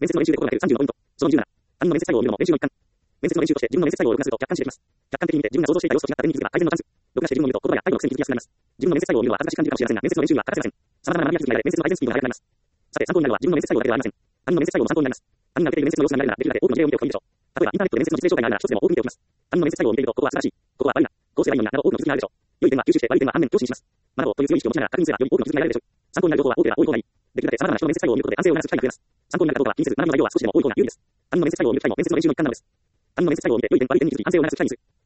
面接の練習で心がける30のポイント。その27。他人の面接対応を見るのも練習の一環。面接の練習として自分の面接対応を録画すると客観視できます。客観的に見て自分が想像していた様子と違った点に気づけば改善のチャンス。録画して自分を見ると言葉や態度の癖に気づきやすくなります。自分の面接対応を見るのは恥ずかしく感じるかもしれませんが、面接の練習は欠かせません。様々な学びや気づきが得られ、面接の改善スピードが速くなります。さて、参考になるのは自分の面接対応だけではありません。他人の面接対応も参考になります。他人が受けている面接の様子が見られるなら、できるだけ多くの事例を見ておくといいでしょう。例えば、インターネットで面接の実例紹介があるなら、一つでも多く見ておきます。他人の面接対応を見ていると、ここは素晴らしい。ここは悪いな。こうすればいいのにな、など多くの気づきがあるでしょう。良い点は吸収して、悪い点は反面教師にします。学ぼうという強い意識を持ちながら確認すれば、より多くの気づきが得られるでしょう。参考になる情報は多ければ多い方がいい。できるだけ様々な人の面接対応を見ることで安静を促す機会が増えます。参考になるかどうかは気にせず、学ぶの材料は少しでも多い方が有利です。他人の面接対応を見る機会も面接の練習の一環なのです。他人の面接対応を見て良い点悪い点に気づき安静を促す機会にする。